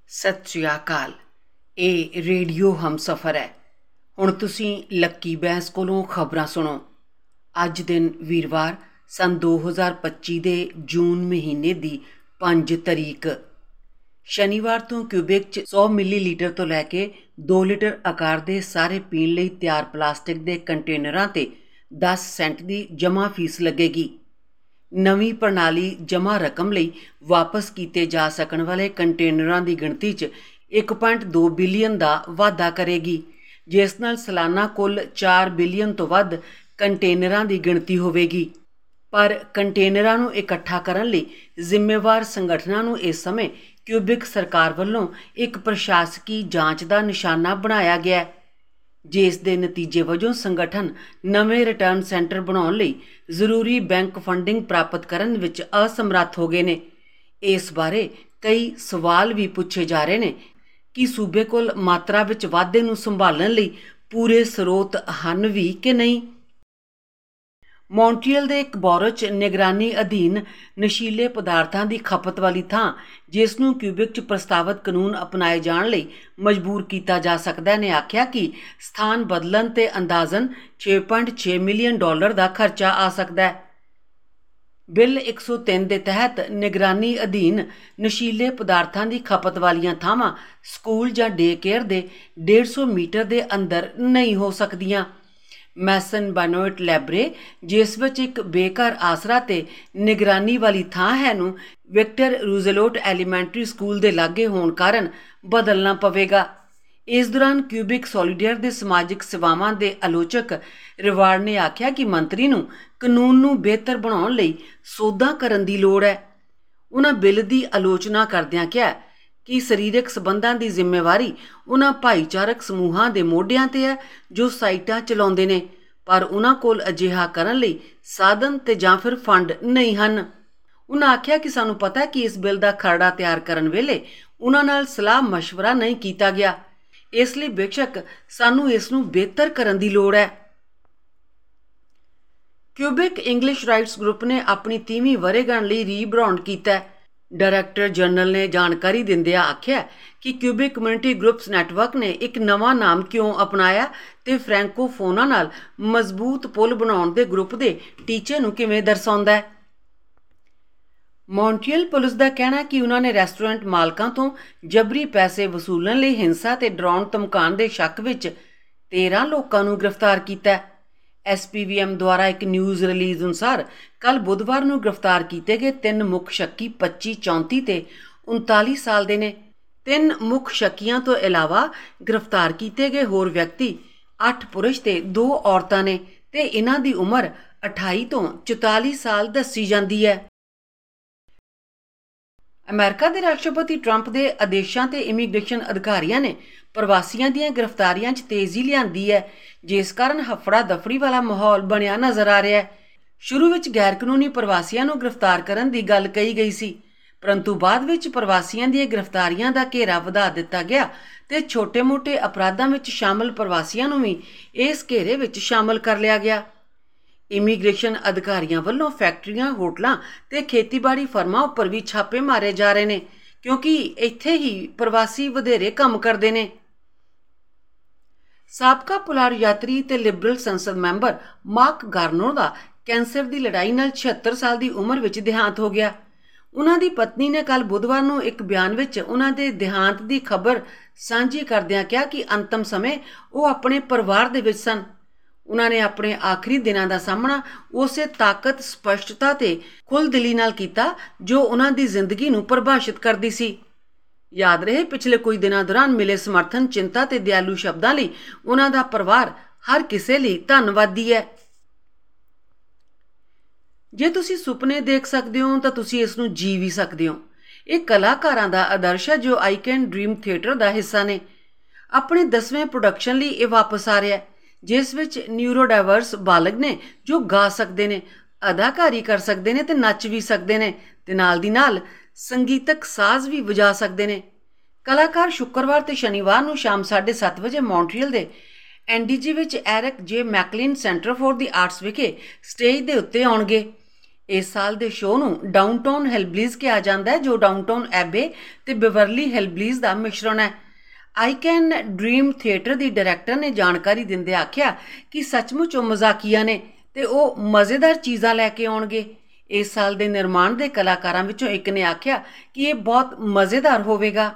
ਸਤਿ ਸ਼੍ਰੀ ਅਕਾਲ। ਇਹ ਰੇਡੀਓ ਹਮਸਫ਼ਰ ਹੈ। ਹੁਣ ਤੁਸੀਂ ਲੱਕੀ ਬੈਂਸ ਕੋਲੋਂ ਖਬਰਾਂ ਸੁਣੋ। ਅੱਜ ਦਿਨ ਵੀਰਵਾਰ ਸੰਨ 2025 ਦੇ ਜੂਨ ਮਹੀਨੇ ਦੀ 5 ਤਰੀਕ। ਸ਼ਨੀਵਾਰ ਤੋਂ ਕਿਊਬਿਕ 'ਚ 100 ਮਿਲੀਲੀਟਰ ਤੋਂ ਲੈ ਕੇ 2 ਲੀਟਰ ਆਕਾਰ ਦੇ ਸਾਰੇ ਪੀਣ ਲਈ ਤਿਆਰ ਪਲਾਸਟਿਕ ਦੇ ਕੰਟੇਨਰਾਂ 'ਤੇ 10 ਸੈਂਟ ਦੀ ਜਮ੍ਹਾਂ ਫੀਸ ਲੱਗੇਗੀ। ਨਵੀਂ ਪ੍ਰਣਾਲੀ ਜਮ੍ਹਾਂ ਰਕਮ ਲਈ ਵਾਪਸ ਕੀਤੇ ਜਾ ਸਕਣ ਵਾਲੇ ਕੰਟੇਨਰਾਂ ਦੀ ਗਿਣਤੀ 'ਚ 1.2 ਬਿਲੀਅਨ ਦਾ ਵਾਧਾ ਕਰੇਗੀ, ਜਿਸ ਨਾਲ ਸਾਲਾਨਾ ਕੁੱਲ 4 ਬਿਲੀਅਨ ਤੋਂ ਵੱਧ ਕੰਟੇਨਰਾਂ ਦੀ ਗਿਣਤੀ ਹੋਵੇਗੀ। ਪਰ ਕੰਟੇਨਰਾਂ ਨੂੰ ਇਕੱਠਾ ਕਰਨ ਲਈ ਜ਼ਿੰਮੇਵਾਰ ਸੰਗਠਨਾਂ ਨੂੰ ਇਸ ਸਮੇਂ ਕਿਊਬਿਕ ਸਰਕਾਰ ਵੱਲੋਂ ਇੱਕ ਪ੍ਰਸ਼ਾਸਕੀ ਜਾਂਚ ਦਾ ਨਿਸ਼ਾਨਾ ਬਣਾਇਆ ਗਿਆ ਹੈ, ਜਿਸ ਦੇ ਨਤੀਜੇ ਵਜੋਂ ਸੰਗਠਨ ਨਵੇਂ ਰਿਟਰਨ ਸੈਂਟਰ ਬਣਾਉਣ ਲਈ ਜ਼ਰੂਰੀ ਬੈਂਕ ਫੰਡਿੰਗ ਪ੍ਰਾਪਤ ਕਰਨ ਵਿੱਚ ਅਸਮਰੱਥ ਹੋ ਗਏ ਨੇ। ਇਸ ਬਾਰੇ ਕਈ ਸਵਾਲ ਵੀ ਪੁੱਛੇ ਜਾ ਰਹੇ ਨੇ ਕਿ ਸੂਬੇ ਕੋਲ ਮਾਤਰਾ ਵਿੱਚ ਵਾਧੇ ਨੂੰ ਸੰਭਾਲਣ ਲਈ ਪੂਰੇ ਸਰੋਤ ਹਨ ਵੀ ਕਿ ਨਹੀਂ। ਮੌਂਟਰੀਅਲ ਦੇ ਇੱਕ ਬੋਰੋ 'ਚ ਨਿਗਰਾਨੀ ਅਧੀਨ ਨਸ਼ੀਲੇ ਪਦਾਰਥਾਂ ਦੀ ਖਪਤ ਵਾਲੀ ਥਾਂ, ਜਿਸ ਨੂੰ ਕਿਊਬਿਕ 'ਚ ਪ੍ਰਸਤਾਵਤ ਕਾਨੂੰਨ ਅਪਣਾਏ ਜਾਣ ਲਈ ਮਜਬੂਰ ਕੀਤਾ ਜਾ ਸਕਦਾ, ਨੇ ਆਖਿਆ ਕਿ ਸਥਾਨ ਬਦਲਣ 'ਤੇ ਅੰਦਾਜ਼ਨ $6.6 ਮਿਲੀਅਨ ਦਾ ਖਰਚਾ ਆ ਸਕਦਾ ਹੈ। ਬਿੱਲ 103 ਦੇ ਤਹਿਤ ਨਿਗਰਾਨੀ ਅਧੀਨ ਨਸ਼ੀਲੇ ਪਦਾਰਥਾਂ ਦੀ ਖਪਤ ਵਾਲੀਆਂ ਥਾਵਾਂ ਸਕੂਲ ਜਾਂ ਡੇ ਕੇਅਰ ਦੇ 150 ਮੀਟਰ ਦੇ ਅੰਦਰ ਨਹੀਂ ਹੋ ਸਕਦੀਆਂ। ਮੈਸਨ ਬਾਨੋਇਟ ਲੈਬਰੇ, ਜਿਸ ਵਿੱਚ ਇੱਕ ਬੇਘਰ ਆਸਰਾ ਤੇ ਨਿਗਰਾਨੀ ਵਾਲੀ ਥਾਂ ਹੈ, ਨੂੰ ਵਿਕਟਰ ਰੂਜ਼ਵੈਲਟ ਐਲੀਮੈਂਟਰੀ ਸਕੂਲ ਦੇ ਲਾਗੇ ਹੋਣ ਕਾਰਨ ਬਦਲਣਾ ਪਵੇਗਾ। ਇਸ ਦੌਰਾਨ ਕਿਊਬਿਕ ਸੋਲੀਡੇਅਰ ਦੇ ਸਮਾਜਿਕ ਸੇਵਾਵਾਂ ਦੇ ਆਲੋਚਕ ਰਿਵਾਰਡ ਨੇ ਆਖਿਆ ਕਿ ਮੰਤਰੀ ਨੂੰ ਕਾਨੂੰਨ ਨੂੰ ਬਿਹਤਰ ਬਣਾਉਣ ਲਈ ਸੋਧਾਂ ਕਰਨ ਦੀ ਲੋੜ ਹੈ। ਉਹਨਾਂ ਬਿੱਲ ਦੀ ਆਲੋਚਨਾ ਕਰਦਿਆਂ ਕਿਹਾ ਕਿ ਸਰੀਰਕ ਸਬੰਧਾਂ ਦੀ ਜ਼ਿੰਮੇਵਾਰੀ ਉਹਨਾਂ ਭਾਈਚਾਰਕ ਸਮੂਹਾਂ ਦੇ ਮੋਢਿਆਂ 'ਤੇ ਹੈ ਜੋ ਸਾਈਟਾਂ ਚਲਾਉਂਦੇ ਨੇ, ਪਰ ਉਹਨਾਂ ਕੋਲ ਅਜਿਹਾ ਕਰਨ ਲਈ ਸਾਧਨ ਤੇ ਜਾਂ ਫਿਰ ਫੰਡ ਨਹੀਂ ਹਨ। ਉਹਨਾਂ ਆਖਿਆ ਕਿ ਸਾਨੂੰ ਪਤਾ ਹੈ ਕਿ ਇਸ ਬਿੱਲ ਦਾ ਖਰੜਾ ਤਿਆਰ ਕਰਨ ਵੇਲੇ ਉਹਨਾਂ ਨਾਲ ਸਲਾਹ ਮਸ਼ਵਰਾ ਨਹੀਂ ਕੀਤਾ ਗਿਆ, ਇਸ ਲਈ ਬੇਸ਼ੱਕ ਸਾਨੂੰ ਇਸ ਨੂੰ ਬਿਹਤਰ ਕਰਨ ਦੀ ਲੋੜ ਹੈ। ਕਿਊਬਿਕ ਇੰਗਲਿਸ਼ ਰਾਈਟਸ ਗਰੁੱਪ ਨੇ ਆਪਣੀ 30ਵੀਂ ਵਰ੍ਹੇਗੰਢ ਲਈ ਰੀਬ੍ਰਾਂਡ ਕੀਤਾ। ਡਾਇਰੈਕਟਰ ਜਨਰਲ ਨੇ ਜਾਣਕਾਰੀ ਦਿੰਦਿਆਂ ਆਖਿਆ ਕਿ ਕਿਊਬਿਕ ਕਮਿਊਨਿਟੀ ਗਰੁੱਪਸ ਨੈਟਵਰਕ ਨੇ ਇੱਕ ਨਵਾਂ ਨਾਮ ਕਿਉਂ ਅਪਣਾਇਆ ਤੇ ਫ੍ਰੈਂਕੋਫੋਨਾਂ ਨਾਲ ਮਜ਼ਬੂਤ ਪੁਲ ਬਣਾਉਣ ਦੇ ਗਰੁੱਪ ਦੇ ਟੀਚੇ ਨੂੰ ਕਿਵੇਂ ਦਰਸਾਉਂਦਾ ਹੈ। ਮੌਂਟਰੀਅਲ ਪੁਲਿਸ ਦਾ ਕਹਿਣਾ ਹੈ ਕਿ ਉਹਨਾਂ ਨੇ ਰੈਸਟੋਰੈਂਟ ਮਾਲਕਾਂ ਤੋਂ ਜਬਰੀ ਪੈਸੇ ਵਸੂਲਣ ਲਈ ਹਿੰਸਾ ਤੇ ਡਰਾਉਣ ਧਮਕਾਉਣ ਦੇ ਸ਼ੱਕ ਵਿੱਚ 13 ਲੋਕਾਂ ਨੂੰ ਗ੍ਰਿਫਤਾਰ ਕੀਤਾ। SPVM ਦੁਆਰਾ ਇੱਕ ਨਿਊਜ਼ ਰਿਲੀਜ਼ ਅਨੁਸਾਰ ਕੱਲ੍ਹ ਬੁੱਧਵਾਰ ਨੂੰ ਗ੍ਰਿਫਤਾਰ ਕੀਤੇ ਗਏ 3 ਮੁੱਖ ਸ਼ੱਕੀ 25, 34 ਤੇ 39 ਸਾਲ ਦੇ ਨੇ। 3 ਮੁੱਖ ਸ਼ੱਕੀਆਂ ਤੋਂ ਇਲਾਵਾ ਗ੍ਰਿਫਤਾਰ ਕੀਤੇ ਗਏ ਹੋਰ ਵਿਅਕਤੀ 8 ਪੁਰਸ਼ ਤੇ 2 ਔਰਤਾਂ ਨੇ ਤੇ ਇਹਨਾਂ ਦੀ ਉਮਰ 28 ਤੋਂ 44 ਸਾਲ ਦੱਸੀ ਜਾਂਦੀ ਹੈ। ਅਮਰੀਕਾ ਦੇ ਰਾਸ਼ਟਰਪਤੀ ਟਰੰਪ ਦੇ ਆਦੇਸ਼ਾਂ ਤੇ ਇਮੀਗ੍ਰੇਸ਼ਨ ਅਧਿਕਾਰੀਆਂ ਨੇ ਪ੍ਰਵਾਸੀਆਂ ਦੀਆਂ ਗ੍ਰਿਫਤਾਰੀਆਂ 'ਚ ਤੇਜ਼ੀ ਲਿਆਂਦੀ ਹੈ, ਜਿਸ ਕਾਰਨ ਹਫੜਾ ਦਫੜੀ ਵਾਲਾ ਮਾਹੌਲ ਬਣਿਆ ਨਜ਼ਰ ਆ ਰਿਹਾ ਹੈ। ਸ਼ੁਰੂ ਵਿੱਚ ਗੈਰ ਕਾਨੂੰਨੀ ਪ੍ਰਵਾਸੀਆਂ ਨੂੰ ਗ੍ਰਿਫਤਾਰ ਕਰਨ ਦੀ ਗੱਲ ਕਹੀ ਗਈ ਸੀ, ਪਰੰਤੂ ਬਾਅਦ ਵਿੱਚ ਪ੍ਰਵਾਸੀਆਂ ਦੀਆਂ ਗ੍ਰਿਫਤਾਰੀਆਂ ਦਾ ਘੇਰਾ ਵਧਾ ਦਿੱਤਾ ਗਿਆ ਤੇ ਛੋਟੇ-ਮੋਟੇ ਅਪਰਾਧਾਂ ਵਿੱਚ ਸ਼ਾਮਲ ਪ੍ਰਵਾਸੀਆਂ ਨੂੰ ਵੀ ਇਸ ਘੇਰੇ ਵਿੱਚ ਸ਼ਾਮਲ ਕਰ ਲਿਆ ਗਿਆ। ਇਮੀਗ੍ਰੇਸ਼ਨ ਅਧਿਕਾਰੀਆਂ ਵੱਲੋਂ ਫੈਕਟਰੀਆਂ, ਹੋਟਲਾਂ ਤੇ ਖੇਤੀਬਾੜੀ ਫਰਮਾਂ ਉੱਪਰ ਵੀ ਛਾਪੇ ਮਾਰੇ ਜਾ ਰਹੇ ਨੇ, ਕਿਉਂਕਿ ਇੱਥੇ ਹੀ ਪ੍ਰਵਾਸੀ ਵਧੇਰੇ ਕੰਮ ਕਰਦੇ ਨੇ। ਸਾਬਕਾ ਪੁਲਾੜ ਯਾਤਰੀ ਤੇ ਲਿਬਰਲ ਸੰਸਦ ਮੈਂਬਰ ਮਾਰਕ ਗਾਰਨੋ ਦਾ ਕੈਂਸਰ ਦੀ ਲੜਾਈ ਨਾਲ 76 ਸਾਲ ਦੀ ਉਮਰ ਵਿੱਚ ਦੇਹਾਂਤ ਹੋ ਗਿਆ। ਉਹਨਾਂ ਦੀ ਪਤਨੀ ਨੇ ਕੱਲ੍ਹ ਬੁੱਧਵਾਰ ਨੂੰ ਇੱਕ ਬਿਆਨ ਵਿੱਚ ਉਹਨਾਂ ਦੇ ਦੇਹਾਂਤ ਦੀ ਖਬਰ ਸਾਂਝੀ ਕਰਦਿਆਂ ਕਿਹਾ ਕਿ ਅੰਤਮ ਸਮੇਂ ਉਹ ਆਪਣੇ ਪਰਿਵਾਰ ਦੇ ਵਿੱਚ ਸਨ। ਉਹਨਾਂ ਨੇ ਆਪਣੇ ਆਖਰੀ ਦਿਨਾਂ ਦਾ ਸਾਹਮਣਾ ਉਸੇ ਤਾਕਤ, ਸਪਸ਼ਟਤਾ ਤੇ ਖੁੱਲ੍ਹਦਿਲੀ ਨਾਲ ਕੀਤਾ ਜੋ ਉਹਨਾਂ ਦੀ ਜ਼ਿੰਦਗੀ ਨੂੰ ਪਰਿਭਾਸ਼ਿਤ ਕਰਦੀ ਸੀ। ਯਾਦ ਰਹੇ, ਪਿਛਲੇ ਕੁਝ ਦਿਨਾਂ ਦੌਰਾਨ ਮਿਲੇ ਸਮਰਥਨ, ਚਿੰਤਾ ਤੇ ਦਿਆਲੂ ਸ਼ਬਦਾਂ ਲਈ ਉਹਨਾਂ ਦਾ ਪਰਿਵਾਰ ਹਰ ਕਿਸੇ ਲਈ ਧੰਨਵਾਦੀ ਹੈ। ਜੇ ਤੁਸੀਂ ਸੁਪਨੇ ਦੇਖ ਸਕਦੇ ਹੋ ਤਾਂ ਤੁਸੀਂ ਇਸ ਨੂੰ ਜੀ ਵੀ ਸਕਦੇ ਹੋ। ਇਹ ਕਲਾਕਾਰਾਂ ਦਾ ਆਦਰਸ਼ ਹੈ ਜੋ ਆਈ ਕੈਨ ਡ੍ਰੀਮ ਥੀਏਟਰ ਦਾ ਹਿੱਸਾ ਨੇ। ਆਪਣੇ 10ਵੇਂ ਪ੍ਰੋਡਕਸ਼ਨ ਲਈ ਇਹ ਵਾਪਸ ਆ ਰਿਹਾ ਹੈ, ਜਿਸ ਵਿੱਚ ਨਿਊਰੋਡਾਇਵਰਸ ਬਾਲਗ ਨੇ ਜੋ ਗਾ ਸਕਦੇ ਨੇ, ਅਦਾਕਾਰੀ ਕਰ ਸਕਦੇ ਨੇ ਤੇ ਨੱਚ ਵੀ ਸਕਦੇ ਨੇ ਤੇ ਨਾਲ ਦੀ ਨਾਲ ਸੰਗੀਤਕ ਸਾਜ਼ ਵੀ ਵਜਾ ਸਕਦੇ ਨੇ। ਕਲਾਕਾਰ ਸ਼ੁੱਕਰਵਾਰ ਤੇ ਸ਼ਨੀਵਾਰ ਨੂੰ ਸ਼ਾਮ 7:30 ਵਜੇ ਮੌਂਟਰੀਅਲ ਦੇ NDG ਵਿੱਚ Eric J McLean Centre for the Arts ਵਿਖੇ ਸਟੇਜ ਦੇ ਉੱਤੇ ਆਉਣਗੇ। ਇਸ ਸਾਲ ਦੇ ਸ਼ੋਅ ਨੂੰ ਡਾਊਨਟਾਊਨ ਹਿਲਬਿਲੀਜ਼ ਕਿਹਾ ਜਾਂਦਾ ਹੈ, ਜੋ ਡਾਊਨਟਾਊਨ ਐਬੇ ਤੇ ਬਿਵਰਲੀ ਹਿਲਬਿਲੀਜ਼ ਦਾ ਮਿਸ਼ਰਣ ਹੈ। ਆਈ ਕੈਨ ਡ੍ਰੀਮ ਥੀਏਟਰ ਦੀ ਡਾਇਰੈਕਟਰ ਨੇ ਜਾਣਕਾਰੀ ਦਿੰਦੇ ਆਖਿਆ ਕਿ ਸੱਚਮੁੱਚ ਉਹ ਮਜ਼ਾਕੀਆ ਨੇ ਤੇ ਉਹ ਮਜ਼ੇਦਾਰ ਚੀਜ਼ਾਂ ਲੈ ਕੇ ਆਉਣਗੇ। ਇਸ ਸਾਲ ਦੇ ਨਿਰਮਾਣ ਦੇ ਕਲਾਕਾਰਾਂ ਵਿੱਚੋਂ ਇੱਕ ਨੇ ਆਖਿਆ ਕਿ ਇਹ ਬਹੁਤ ਮਜ਼ੇਦਾਰ ਹੋਵੇਗਾ।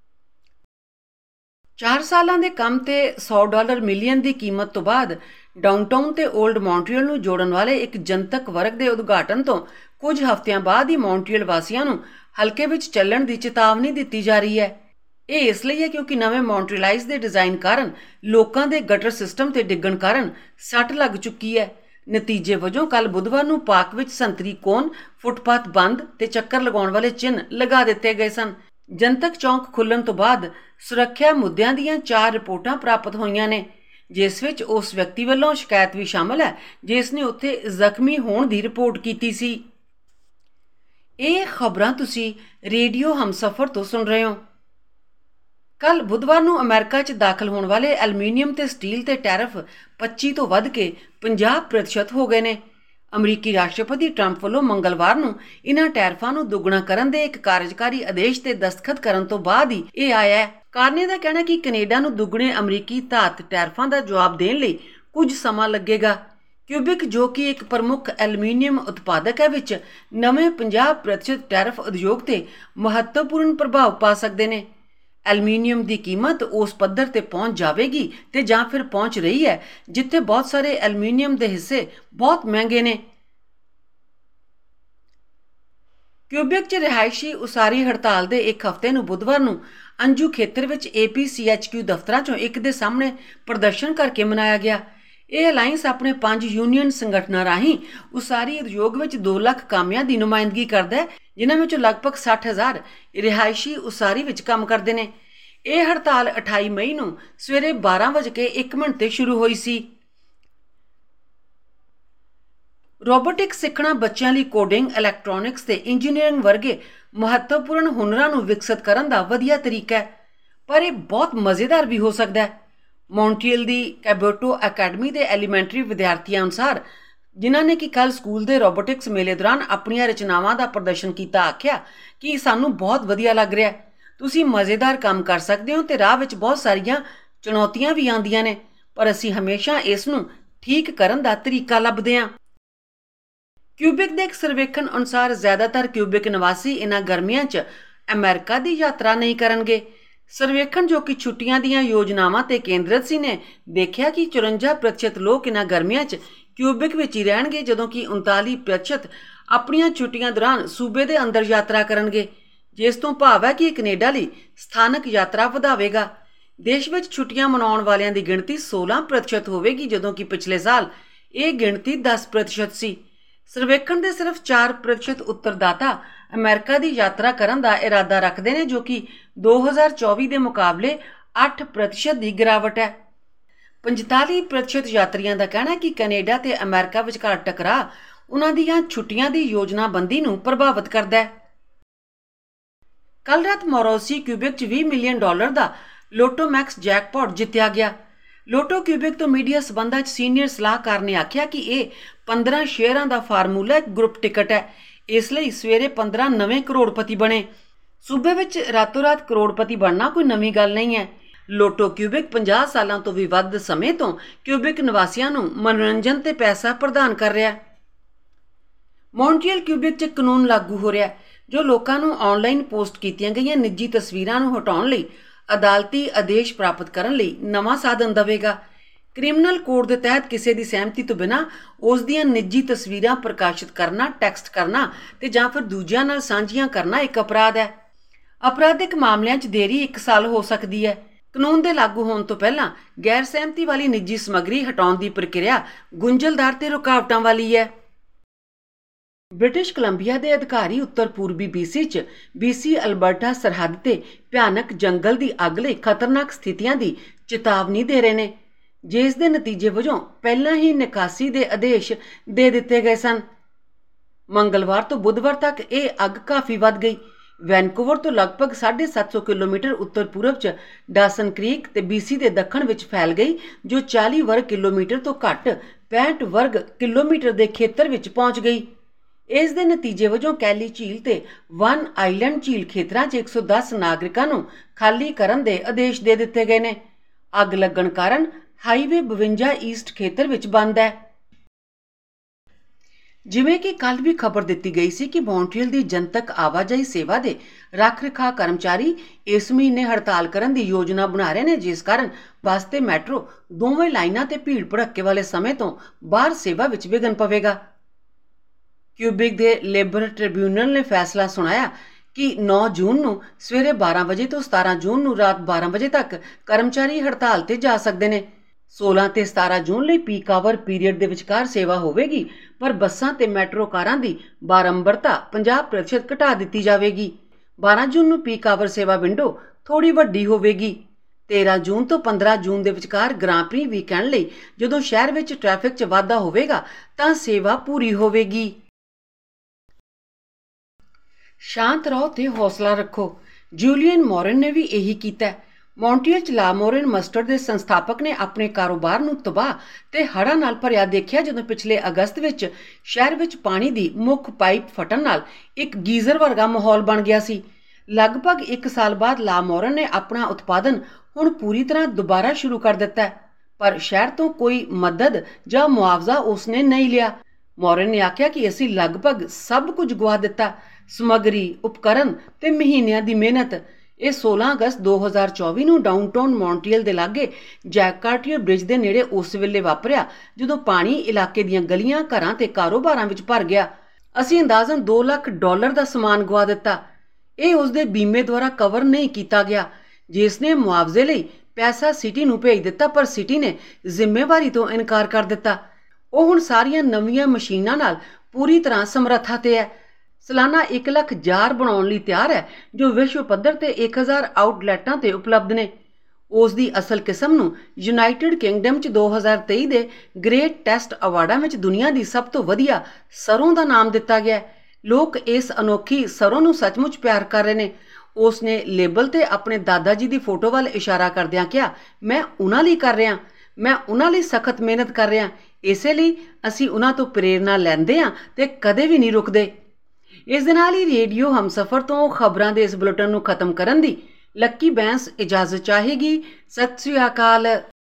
4 ਸਾਲਾਂ ਦੇ ਕੰਮ ਤੇ $100 ਮਿਲੀਅਨ ਦੀ ਕੀਮਤ ਤੋਂ ਬਾਅਦ ਡਾਊਨਟਾਊਨ ਤੇ ਓਲਡ ਮੌਂਟਰੀਅਲ ਨੂੰ ਜੋੜਨ ਵਾਲੇ ਇੱਕ ਜਨਤਕ ਵਰਗ ਦੇ ਉਦਘਾਟਨ ਤੋਂ ਕੁਝ ਹਫ਼ਤਿਆਂ ਬਾਅਦ ਹੀ ਮੌਂਟਰੀਅਲ ਵਾਸੀਆਂ ਨੂੰ ਹਲਕੇ ਵਿੱਚ ਚੱਲਣ ਦੀ ਚੇਤਾਵਨੀ ਦਿੱਤੀ ਜਾ ਰਹੀ ਹੈ। ਇਹ ਇਸ ਲਈ ਹੈ ਕਿਉਂਕਿ ਨਵੇਂ ਮੌਂਟਰੀਅਲਾਈਜ਼ ਦੇ ਡਿਜ਼ਾਈਨ ਕਾਰਨ ਲੋਕਾਂ ਦੇ ਗਟਰ ਸਿਸਟਮ ਤੇ ਡਿੱਗਣ ਕਾਰਨ ਸੱਟ ਲੱਗ ਚੁੱਕੀ ਹੈ। ਨਤੀਜੇ ਵਜੋਂ ਕੱਲ੍ਹ ਬੁੱਧਵਾਰ ਨੂੰ ਪਾਰਕ ਵਿੱਚ ਸੰਤਰੀ ਕੋਨ, ਫੁੱਟਪਾਥ ਬੰਦ ਤੇ ਚੱਕਰ ਲਗਾਉਣ ਵਾਲੇ ਚਿੰਨ੍ਹ ਲਗਾ ਦਿੱਤੇ ਗਏ ਸਨ। ਜਨਤਕ ਚੌਂਕ ਖੁੱਲ੍ਹਣ ਤੋਂ ਬਾਅਦ ਸੁਰੱਖਿਆ ਮੁੱਦਿਆਂ ਦੀਆਂ 4 ਰਿਪੋਰਟਾਂ ਪ੍ਰਾਪਤ ਹੋਈਆਂ ਨੇ, ਜਿਸ ਵਿੱਚ ਉਸ ਵਿਅਕਤੀ ਵੱਲੋਂ ਸ਼ਿਕਾਇਤ ਵੀ ਸ਼ਾਮਲ ਹੈ ਜਿਸ ਨੇ ਉੱਥੇ ਜ਼ਖਮੀ ਹੋਣ ਦੀ ਰਿਪੋਰਟ ਕੀਤੀ ਸੀ। ਇਹ ਖਬਰਾਂ ਤੁਸੀਂ ਰੇਡੀਓ ਹਮਸਫਰ ਤੋਂ ਸੁਣ ਰਹੇ ਹੋ। ਕੱਲ੍ਹ ਬੁੱਧਵਾਰ ਨੂੰ ਅਮਰੀਕਾ 'ਚ ਦਾਖਲ ਹੋਣ ਵਾਲੇ ਐਲੂਮੀਨੀਅਮ ਤੇ ਸਟੀਲ ਤੇ ਟੈਰਿਫ 25 ਤੋਂ ਵੱਧ ਕੇ 50% ਹੋ ਗਏ ਨੇ। ਅਮਰੀਕੀ ਰਾਸ਼ਟਰਪਤੀ ਟਰੰਪ ਵੱਲੋਂ ਮੰਗਲਵਾਰ ਨੂੰ ਇਨ੍ਹਾਂ ਟੈਰਿਫਾਂ ਨੂੰ ਦੁੱਗਣਾ ਕਰਨ ਦੇ ਇੱਕ ਕਾਰਜਕਾਰੀ ਆਦੇਸ਼ ਤੇ ਦਸਤਖਤ ਕਰਨ ਤੋਂ ਬਾਅਦ ਹੀ ਇਹ ਆਇਆ ਹੈ। ਕਾਰਨੇ ਦਾ ਕਹਿਣਾ ਕਿ ਕੈਨੇਡਾ ਨੂੰ ਦੁੱਗਣੇ ਅਮਰੀਕੀ ਧਾਤ ਟੈਰਿਫਾਂ ਦਾ ਜਵਾਬ ਦੇਣ ਲਈ ਕੁਝ ਸਮਾਂ ਲੱਗੇਗਾ। ਕਿਊਬਿਕ, ਜੋ ਕਿ ਇੱਕ ਪ੍ਰਮੁੱਖ ਐਲੂਮੀਨੀਅਮ ਉਤਪਾਦਕ ਹੈ, ਵਿੱਚ ਨਵੇਂ 50% ਟੈਰਿਫ ਉਦਯੋਗ ਤੇ ਮਹੱਤਵਪੂਰਨ ਪ੍ਰਭਾਵ ਪਾ ਸਕਦੇ ਨੇ। ਐਲੂਮੀਨੀਅਮ ਦੀ ਕੀਮਤ ਉਸ ਪੱਧਰ ਤੇ ਪਹੁੰਚ ਜਾਵੇਗੀ ਤੇ ਜਾਂ ਫਿਰ ਪਹੁੰਚ ਰਹੀ ਹੈ ਜਿੱਥੇ ਬਹੁਤ ਸਾਰੇ ਐਲੂਮੀਨੀਅਮ ਦੇ ਹਿੱਸੇ ਬਹੁਤ ਮਹਿੰਗੇ ਨੇ। ਕਿਊਬਿਕ 'ਚ ਰਿਹਾਇਸ਼ੀ ਉਸਾਰੀ ਹੜਤਾਲ ਦੇ ਇੱਕ ਹਫ਼ਤੇ ਨੂੰ ਬੁੱਧਵਾਰ ਨੂੰ ਅੰਜੂ ਖੇਤਰ ਵਿੱਚ APCHQ ਦਫ਼ਤਰਾਂ 'ਚੋਂ ਇੱਕ ਦੇ ਸਾਹਮਣੇ ਪ੍ਰਦਰਸ਼ਨ ਕਰਕੇ ਮਨਾਇਆ ਗਿਆ। ਇਹ ਅਲਾਇੰਸ ਆਪਣੇ 5 ਯੂਨੀਅਨ ਸੰਗਠਨਾਂ ਰਾਹੀਂ ਉਸਾਰੀ ਉਦਯੋਗ ਵਿੱਚ 2 ਲੱਖ ਕਾਮਿਆਂ ਦੀ ਨੁਮਾਇੰਦਗੀ ਕਰਦਾ ਹੈ, ਜਿਨ੍ਹਾਂ ਵਿੱਚੋਂ ਲਗਭਗ 60,000 ਰਿਹਾਇਸ਼ੀ ਉਸਾਰੀ ਵਿੱਚ ਕੰਮ ਕਰਦੇ ਨੇ। ਇਹ ਹੜਤਾਲ 28 ਮਈ ਨੂੰ ਸਵੇਰੇ 12:01 ਤੇ ਸ਼ੁਰੂ ਹੋਈ ਸੀ। ਰੋਬੋਟਿਕਸ ਸਿੱਖਣਾ ਬੱਚਿਆਂ ਲਈ ਕੋਡਿੰਗ, ਇਲੈਕਟ੍ਰੋਨਿਕਸ ਤੇ ਇੰਜੀਨੀਅਰਿੰਗ ਵਰਗੇ ਮਹੱਤਵਪੂਰਨ ਹੁਨਰਾਂ ਨੂੰ ਵਿਕਸਿਤ ਕਰਨ ਦਾ ਵਧੀਆ ਤਰੀਕਾ ਹੈ, ਪਰ ਇਹ ਬਹੁਤ ਮਜ਼ੇਦਾਰ ਵੀ ਹੋ ਸਕਦਾ ਹੈ। ਮੌਂਟਰੀਅਲ ਦੀ ਕੈਬੋਟੋ ਅਕੈਡਮੀ ਦੇ ਐਲੀਮੈਂਟਰੀ ਵਿਦਿਆਰਥੀਆਂ ਅਨੁਸਾਰ, ਜਿਨ੍ਹਾਂ ਨੇ ਕਿ ਕੱਲ੍ਹ ਸਕੂਲ ਦੇ ਰੋਬੋਟਿਕਸ ਮੇਲੇ ਦੌਰਾਨ ਆਪਣੀਆਂ ਰਚਨਾਵਾਂ ਦਾ ਪ੍ਰਦਰਸ਼ਨ ਕੀਤਾ, ਆਖਿਆ ਕਿ ਸਾਨੂੰ ਬਹੁਤ ਵਧੀਆ ਲੱਗ ਰਿਹਾ ਹੈ। ਤੁਸੀਂ ਮਜ਼ੇਦਾਰ ਕੰਮ ਕਰ ਸਕਦੇ ਹੋ ਤੇ ਰਾਹ ਵਿੱਚ ਬਹੁਤ ਸਾਰੀਆਂ ਚੁਣੌਤੀਆਂ ਵੀ ਆਉਂਦੀਆਂ ਨੇ, ਪਰ ਅਸੀਂ ਹਮੇਸ਼ਾ ਇਸ ਨੂੰ ਠੀਕ ਕਰਨ ਦਾ ਤਰੀਕਾ ਲੱਭਦੇ ਹਾਂ। ਕਿਊਬਿਕ ਦੇ ਇੱਕ ਸਰਵੇਖਣ ਅਨੁਸਾਰ ਜ਼ਿਆਦਾਤਰ ਕਿਊਬਿਕ ਨਿਵਾਸੀ ਇਹਨਾਂ ਗਰਮੀਆਂ 'ਚ ਅਮਰੀਕਾ ਦੀ ਯਾਤਰਾ ਨਹੀਂ ਕਰਨਗੇ। ਸਰਵੇਖਣ, ਜੋ ਕਿ ਛੁੱਟੀਆਂ ਦੀਆਂ ਯੋਜਨਾਵਾਂ ਤੇ ਕੇਂਦਰਿਤ ਸੀ, ਨੇ ਦੇਖਿਆ ਕਿ 54% ਲੋਕ ਇਹਨਾਂ ਗਰਮੀਆਂ 'ਚ ਕਿਊਬਿਕ ਵਿੱਚ ਹੀ ਰਹਿਣਗੇ, ਜਦੋਂ ਕਿ 39% ਆਪਣੀਆਂ ਛੁੱਟੀਆਂ ਦੌਰਾਨ ਸੂਬੇ ਦੇ ਅੰਦਰ ਯਾਤਰਾ ਕਰਨਗੇ, ਜਿਸ ਤੋਂ ਭਾਵ ਹੈ ਕਿ ਇਹ ਕੈਨੇਡਾ ਲਈ ਸਥਾਨਕ ਯਾਤਰਾ ਵਧਾਵੇਗਾ। ਦੇਸ਼ ਵਿੱਚ ਛੁੱਟੀਆਂ ਮਨਾਉਣ ਵਾਲਿਆਂ ਦੀ ਗਿਣਤੀ 16% ਹੋਵੇਗੀ, ਜਦੋਂ ਕਿ ਪਿਛਲੇ ਸਾਲ ਇਹ ਗਿਣਤੀ 10% ਸੀ। ਸਰਵੇਖਣ ਦੇ ਸਿਰਫ 4% ਉੱਤਰਦਾਤਾ ਅਮਰੀਕਾ ਦੀ ਯਾਤਰਾ ਕਰਨ ਦਾ ਇਰਾਦਾ ਰੱਖਦੇ ਨੇ, ਜੋ ਕਿ 2024 ਦੇ ਮੁਕਾਬਲੇ 8% ਦੀ ਗਿਰਾਵਟ ਹੈ। 45% ਯਾਤਰੀਆਂ ਦਾ ਕਹਿਣਾ ਹੈ ਕਿ ਕੈਨੇਡਾ ਤੇ ਅਮਰੀਕਾ ਵਿਚਕਾਰ ਟਕਰਾਅ ਉਹਨਾਂ ਦੀਆਂ ਛੁੱਟੀਆਂ ਦੀ ਯੋਜਨਾਬੰਦੀ ਨੂੰ ਪ੍ਰਭਾਵਿਤ ਕਰਦਾ ਹੈ। ਕੱਲ੍ਹ ਰਾਤ ਮੋਰੋਸੀ ਕਿਊਬਿਕ 'ਚ $20 ਮਿਲੀਅਨ ਦਾ ਲੋਟੋ ਮੈਕਸ ਜੈਕਪਾਟ ਜਿੱਤਿਆ ਗਿਆ। ਲੋਟੋ ਕਿਊਬਿਕ ਤੋਂ ਮੀਡੀਆ ਸਬੰਧਾਂ 'ਚ ਸੀਨੀਅਰ ਸਲਾਹਕਾਰ ਨੇ ਆਖਿਆ ਕਿ ਇਹ 15 ਸ਼ੇਅਰਾਂ ਦਾ ਫਾਰਮੂਲਾ ਇੱਕ ਗਰੁੱਪ ਟਿਕਟ ਹੈ, ਇਸ ਲਈ ਸਵੇਰੇ 15 ਨਵੇਂ ਕਰੋੜਪਤੀ ਬਣੇ। ਸੂਬੇ ਵਿੱਚ ਰਾਤੋਂ ਰਾਤ ਕਰੋੜਪਤੀ ਬਣਨਾ ਕੋਈ ਨਵੀਂ ਗੱਲ ਨਹੀਂ ਹੈ। ਲੋਟੋ ਕਿਊਬਿਕ 50 ਸਾਲਾਂ ਤੋਂ ਵੀ ਵੱਧ ਸਮੇਂ ਤੋਂ ਕਿਊਬਿਕ ਨਿਵਾਸੀਆਂ ਨੂੰ ਮਨੋਰੰਜਨ ਤੇ ਪੈਸਾ ਪ੍ਰਦਾਨ ਕਰ ਰਿਹਾ ਹੈ। ਮੌਂਟਰੀਅਲ ਕਿਊਬਿਕ 'ਚ ਕਾਨੂੰਨ ਲਾਗੂ ਹੋ ਰਿਹਾ, ਜੋ ਲੋਕਾਂ ਨੂੰ ਆਨਲਾਈਨ ਪੋਸਟ ਕੀਤੀਆਂ ਗਈਆਂ ਨਿੱਜੀ ਤਸਵੀਰਾਂ ਨੂੰ ਹਟਾਉਣ ਲਈ ਅਦਾਲਤੀ ਆਦੇਸ਼ ਪ੍ਰਾਪਤ ਕਰਨ ਲਈ ਨਵਾਂ ਸਾਧਨ ਦੇਵੇਗਾ। ਕ੍ਰਿਮੀਨਲ ਕੋਡ ਦੇ ਤਹਿਤ ਕਿਸੇ ਦੀ ਸਹਿਮਤੀ ਤੋਂ ਬਿਨਾਂ ਉਸ ਦੀਆਂ ਨਿੱਜੀ ਤਸਵੀਰਾਂ ਪ੍ਰਕਾਸ਼ਿਤ ਕਰਨਾ, ਟੈਕਸਟ ਕਰਨਾ ਤੇ ਜਾਂ ਫਿਰ ਦੂਜਿਆਂ ਨਾਲ ਸਾਂਝੀਆਂ ਕਰਨਾ ਇੱਕ ਅਪਰਾਧ ਹੈ। ਅਪਰਾਧਿਕ ਮਾਮਲਿਆਂ 'ਚ ਦੇਰੀ 1 ਸਾਲ ਹੋ ਸਕਦੀ ਹੈ। ਕਾਨੂੰਨ ਦੇ ਲਾਗੂ ਹੋਣ ਤੋਂ ਪਹਿਲਾਂ ਗੈਰ ਸਹਿਮਤੀ ਵਾਲੀ ਨਿੱਜੀ ਸਮੱਗਰੀ ਹਟਾਉਣ ਦੀ ਪ੍ਰਕਿਰਿਆ ਗੁੰਝਲਦਾਰ ਤੇ ਰੁਕਾਵਟਾਂ ਵਾਲੀ ਹੈ। ਬ੍ਰਿਟਿਸ਼ ਕੋਲੰਬੀਆ ਦੇ ਅਧਿਕਾਰੀ ਉੱਤਰ ਪੂਰਬੀ BC 'ਚ BC ਅਲਬਰਟਾ ਸਰਹੱਦ ਤੇ ਭਿਆਨਕ ਜੰਗਲ ਦੀ ਅੱਗ ਲਈ ਖਤਰਨਾਕ ਸਥਿਤੀਆਂ ਦੀ ਚੇਤਾਵਨੀ ਦੇ ਰਹੇ ਨੇ, ਜਿਸ ਦੇ ਨਤੀਜੇ ਵਜੋਂ ਪਹਿਲਾਂ ਹੀ ਨਿਕਾਸੀ ਦੇ ਆਦੇਸ਼ ਦੇ ਦਿੱਤੇ ਗਏ ਸਨ। ਮੰਗਲਵਾਰ ਤੋਂ ਬੁੱਧਵਾਰ ਤੱਕ ਇਹ ਅੱਗ ਕਾਫੀ ਵੱਧ ਗਈ। ਵੈਨਕੂਵਰ ਤੋਂ ਲਗਭਗ 750 ਕਿਲੋਮੀਟਰ ਉੱਤਰ ਪੂਰਬ 'ਚ ਡਾਸਨ ਕ੍ਰੀਕ ਤੇ BC ਦੇ ਦੱਖਣ ਵਿੱਚ ਫੈਲ ਗਈ, ਜੋ 40 ਵਰਗ ਕਿਲੋਮੀਟਰ ਤੋਂ ਘੱਟ 65 ਵਰਗ ਕਿਲੋਮੀਟਰ ਦੇ ਖੇਤਰ ਵਿੱਚ ਪਹੁੰਚ ਗਈ। ਇਸ ਦੇ ਨਤੀਜੇ ਵਜੋਂ ਕੈਲੀ ਝੀਲ ਤੇ ਵਨ ਆਈਲੈਂਡ ਝੀਲ ਖੇਤਰਾਂ 'ਚ 110 ਨਾਗਰਿਕਾਂ ਨੂੰ ਖਾਲੀ ਕਰਨ ਦੇ ਆਦੇਸ਼ ਦੇ ਦਿੱਤੇ ਗਏ ਨੇ। ਅੱਗ ਲੱਗਣ ਕਾਰਨ ਹਾਈਵੇ 52 ਈਸਟ ਖੇਤਰ ਵਿੱਚ ਬੰਦ ਹੈ। ਜਿਵੇਂ ਕਿ ਕੱਲ੍ਹ ਵੀ ਖਬਰ ਦਿੱਤੀ ਗਈ ਸੀ ਕਿ ਮੌਂਟਰੀਅਲ ਦੀ ਜਨਤਕ ਆਵਾਜਾਈ ਸੇਵਾ ਦੇ ਰੱਖ ਰਖਾਅ ਕਰਮਚਾਰੀ ਇਸ ਮਹੀਨੇ ਹੜਤਾਲ ਕਰਨ ਦੀ ਯੋਜਨਾ ਬਣਾ ਰਹੇ ਨੇ, ਜਿਸ ਕਾਰਨ ਬੱਸ ਤੇ ਮੈਟਰੋ ਦੋਵੇਂ ਲਾਈਨਾਂ ਤੇ ਭੀੜ ਭੜੱਕੇ ਵਾਲੇ ਸਮੇਂ ਤੋਂ ਬਾਹਰ ਸੇਵਾ ਵਿੱਚ ਵਿਘਨ ਪਵੇਗਾ। ਕਿਊਬਿਕ ਦੇ ਲੇਬਰ ਟ੍ਰਿਬਿਊਨਲ ਨੇ ਫੈਸਲਾ ਸੁਣਾਇਆ ਕਿ 9 ਜੂਨ ਨੂੰ ਸਵੇਰੇ 12 ਵਜੇ ਤੋਂ 17 ਜੂਨ ਨੂੰ ਰਾਤ 12 ਵਜੇ ਤੱਕ ਕਰਮਚਾਰੀ ਹੜਤਾਲ ਤੇ ਜਾ ਸਕਦੇ ਨੇ। 16 ਤੇ 17 ਜੂਨ ਲਈ ਪੀਕ ਆਵਰ ਪੀਰੀਅਡ ਦੇ ਵਿਚਕਾਰ ਸੇਵਾ ਹੋਵੇਗੀ, ਪਰ ਬੱਸਾਂ ਤੇ ਮੈਟਰੋ ਕਾਰਾਂ ਦੀ ਬਾਰੰਬਾਰਤਾ 50% ਘਟਾ ਦਿੱਤੀ ਜਾਵੇਗੀ। 12 ਜੂਨ ਨੂੰ ਪੀਕ ਆਵਰ ਸੇਵਾ ਵਿੰਡੋ ਥੋੜੀ ਵੱਡੀ ਹੋਵੇਗੀ। 13 ਜੂਨ ਤੋਂ 15 ਜੂਨ ਦੇ ਵਿਚਕਾਰ ਗ੍ਰਾਂ ਪ੍ਰੀ ਵੀਕਐਂਡ ਲਈ ਜਦੋਂ ਸ਼ਹਿਰ ਵਿੱਚ ਟ੍ਰੈਫਿਕ 'ਚ ਵਾਧਾ ਹੋਵੇਗਾ ਤਾਂ ਸੇਵਾ ਪੂਰੀ ਹੋਵੇਗੀ। ਸ਼ਾਂਤ ਰਹੋ ਤੇ ਹੌਸਲਾ ਰੱਖੋ। ਜੂਲੀਅਨ ਮੋਰਨ ਨੇ ਵੀ ਇਹੀ ਕੀਤਾ। ਮੌਂਟਰੀਅਲ 'ਚ ਲਾ ਮੋਰਨ ਮਸਟਰਡ ਦੇ ਸੰਸਥਾਪਕ ਨੇ ਆਪਣੇ ਕਾਰੋਬਾਰ ਨੂੰ ਤਬਾਹ ਤੇ ਹੜ੍ਹਾਂ ਨਾਲ ਭਰਿਆ ਦੇਖਿਆ ਜਦੋਂ ਪਿਛਲੇ ਅਗਸਤ ਵਿੱਚ ਸ਼ਹਿਰ ਵਿੱਚ ਪਾਣੀ ਦੀ ਮੁੱਖ ਪਾਈਪ ਫਟਣ ਨਾਲ ਇੱਕ ਗੀਜ਼ਰ ਵਰਗਾ ਮਾਹੌਲ ਬਣ ਗਿਆ ਸੀ। ਲਗਭਗ 1 ਸਾਲ ਬਾਅਦ ਲਾ ਮੋਰਨ ਨੇ ਆਪਣਾ ਉਤਪਾਦਨ ਹੁਣ ਪੂਰੀ ਤਰ੍ਹਾਂ ਦੁਬਾਰਾ ਸ਼ੁਰੂ ਕਰ ਦਿੱਤਾ ਹੈ, ਪਰ ਸ਼ਹਿਰ ਤੋਂ ਕੋਈ ਮਦਦ ਜਾਂ ਮੁਆਵਜ਼ਾ ਉਸਨੇ ਨਹੀਂ ਲਿਆ। ਮੋਰਨ ਨੇ ਆਖਿਆ ਕਿ ਅਸੀਂ ਲਗਭਗ ਸਭ ਕੁਝ ਗੁਆ ਦਿੱਤਾ, ਸਮੱਗਰੀ, ਉਪਕਰਨ ਤੇ ਮਹੀਨਿਆਂ ਦੀ ਮਿਹਨਤ। ਇਹ 16 ਅਗਸਤ 2024 ਨੂੰ ਡਾਊਨਟਾਊਨ ਮੌਂਟਰੀਅਲ ਦੇ ਲਾਗੇ ਜੈਕ ਕਾਰਟੀਅਰ ਬ੍ਰਿਜ ਦੇ ਨੇੜੇ ਉਸ ਵੇਲੇ ਵਾਪਰਿਆ ਜਦੋਂ ਪਾਣੀ ਇਲਾਕੇ ਦੀਆਂ ਗਲੀਆਂ, ਘਰਾਂ ਤੇ ਕਾਰੋਬਾਰਾਂ ਵਿੱਚ ਭਰ ਗਿਆ। ਅਸੀਂ ਅੰਦਾਜ਼ਨ $2 ਲੱਖ ਦਾ ਸਮਾਨ ਗੁਆ ਦਿੱਤਾ। ਇਹ ਉਸਦੇ ਬੀਮੇ ਦੁਆਰਾ ਕਵਰ ਨਹੀਂ ਕੀਤਾ ਗਿਆ, ਜਿਸ ਨੇ ਮੁਆਵਜ਼ੇ ਲਈ ਪੈਸਾ ਸਿਟੀ ਨੂੰ ਭੇਜ ਦਿੱਤਾ, ਪਰ ਸਿਟੀ ਨੇ ਜ਼ਿੰਮੇਵਾਰੀ ਤੋਂ ਇਨਕਾਰ ਕਰ ਦਿੱਤਾ। ਉਹ ਹੁਣ ਸਾਰੀਆਂ ਨਵੀਆਂ ਮਸ਼ੀਨਾਂ ਨਾਲ ਪੂਰੀ ਤਰ੍ਹਾਂ ਸਮਰੱਥਾ ਤੇ ਹੈ। ਸਾਲਾਨਾ 1 ਲੱਖ ਜਾਰ ਬਣਾਉਣ ਲਈ ਤਿਆਰ ਹੈ, ਜੋ ਵਿਸ਼ਵ ਪੱਧਰ ਤੇ 1000 ਆਊਟਲੈਟਾਂ ਤੇ ਉਪਲਬਧ ਨੇ। ਉਸ ਦੀ ਅਸਲ ਕਿਸਮ ਨੂੰ ਯੂਨਾਈਟਿਡ ਕਿੰਗਡਮ 'ਚ 2023 ਦੇ ਗ੍ਰੇਟ ਟੈਸਟ ਅਵਾਰਡਾਂ ਵਿੱਚ ਦੁਨੀਆ ਦੀ ਸਭ ਤੋਂ ਵਧੀਆ ਸਰੋਂ ਦਾ ਨਾਮ ਦਿੱਤਾ ਗਿਆ। ਲੋਕ ਇਸ ਅਨੋਖੀ ਸਰੋਂ ਨੂੰ ਸੱਚਮੁੱਚ ਪਿਆਰ ਕਰ ਰਹੇ ਨੇ। ਉਸ ਨੇ ਲੇਬਲ ਤੇ ਆਪਣੇ ਦਾਦਾ ਜੀ ਦੀ ਫੋਟੋ ਵੱਲ ਇਸ਼ਾਰਾ ਕਰਦਿਆਂ ਕਿਹਾ, ਮੈਂ ਉਹਨਾਂ ਲਈ ਕਰ ਰਿਹਾ, ਮੈਂ ਉਹਨਾਂ ਲਈ ਸਖਤ ਮਿਹਨਤ ਕਰ ਰਿਹਾ, ਇਸੇ ਲਈ ਅਸੀਂ ਉਹਨਾਂ ਤੋਂ ਪ੍ਰੇਰਨਾ ਲੈਂਦੇ ਹਾਂ ਤੇ ਕਦੇ ਵੀ ਨਹੀਂ ਰੁਕਦੇ। ਇਸ ਦੇ ਨਾਲ ਹੀ ਰੇਡੀਓ ਹਮਸਫਰ ਤੋਂ ਖਬਰਾਂ ਦੇ ਇਸ ਬੁਲੇਟਿਨ ਨੂੰ ਖਤਮ ਕਰਨ ਦੀ ਲੱਕੀ ਬੈਂਸ ਇਜਾਜ਼ਤ ਚਾਹੇਗੀ। ਸਤਿ ਸ੍ਰੀ ਅਕਾਲ।